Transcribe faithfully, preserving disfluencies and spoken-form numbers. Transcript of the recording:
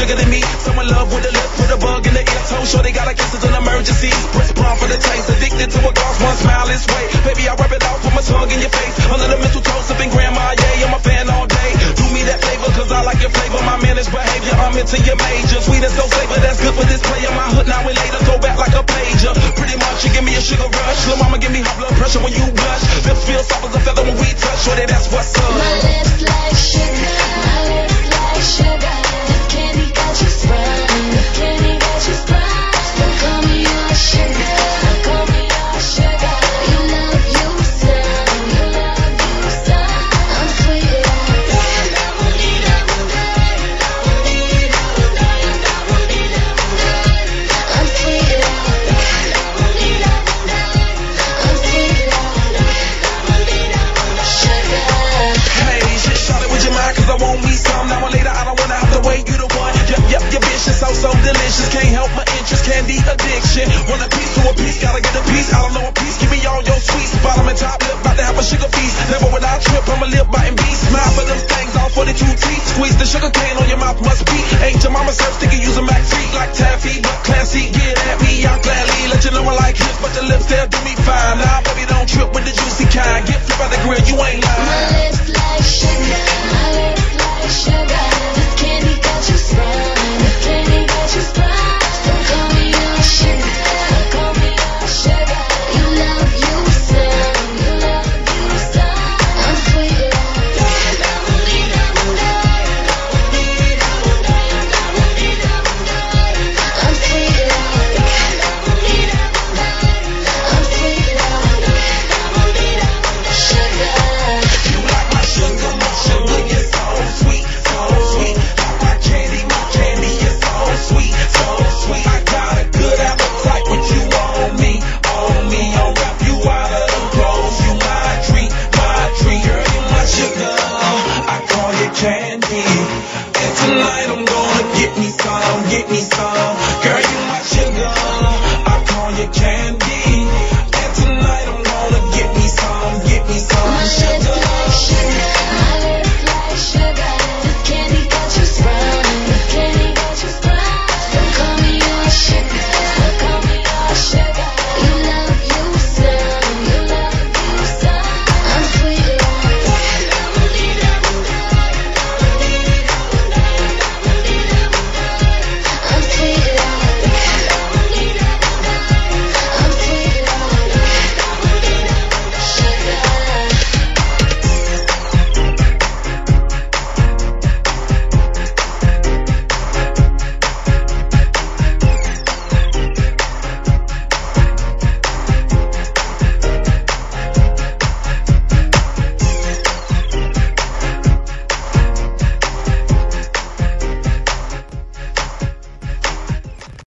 sugar than me. So in love with the lips, put a bug in the ear toe. Sure they gotta kiss, it's an emergency. Breast brown for the taste, addicted to a gloss, one smile is way. Baby, I rub it out, put my tongue in your face. Under the mistletoe, sipping grandma, yeah, I'm a fan all day. Do me that favor, cause I like your flavor. My managed behavior, I'm into your major. Sweet and so flavor, that's good for this player. My hood now and later, throw back like a pager. Pretty much, you give me a sugar rush. Lil' mama give me high blood pressure when you blush. Lips feel soft as a feather when we touch. Sure that that's what's up. My lips like sugar, my lips like sugar. This candy got you sprung, this candy got you sprung. So call me your sugar, call me your sugar. You love you some, you love you some. I'm sweet like I'm sweet like I'm sweet like sugar. Hey, shit, shawty, would you mind? Cause I want me some. Now or later, I don't wanna have to wait. You the one. Yep, yep, your bitch is so, so delicious. Can't help my interest, candy addiction. Want a piece to a piece, gotta get a piece. I don't know a piece, give me all your sweets. Bottom and top lip, about to have a sugar feast. Never when I trip, I'm a lip biting beast. Smile for them things, all forty-two teeth. Squeeze the sugar cane on your mouth, must be. Ain't your mama serve sticky, use a Mac feet like taffy. But classy, get at me, I'll gladly let you know I like hips. But your lips, they'll do me fine. Nah, baby, don't trip with the juicy kind. Get flip out the grill, you ain't lying.